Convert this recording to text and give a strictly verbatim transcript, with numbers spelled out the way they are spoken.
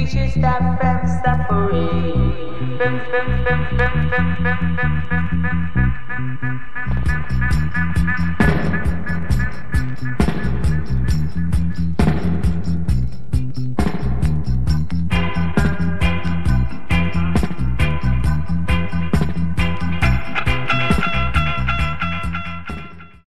we should stop from suffering. Fum, fum, fum, fum, fum, fum, fum, fum, fum, fum, fum.